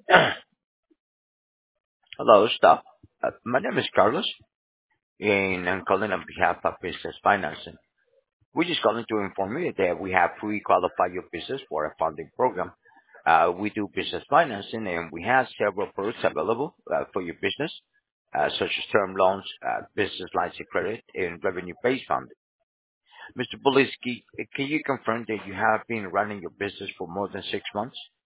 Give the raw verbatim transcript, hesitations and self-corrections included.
Hello, staff. Uh, my name is Carlos, and I'm calling on behalf of Business Financing. We're just calling to inform you that we have pre-qualified your business for a funding program. Uh, we do business financing, and we have several products available uh, for your business, uh, such as term loans, uh, business lines of credit, and revenue-based funding. mister Poliski, can you confirm that you have been running your business for more than six months?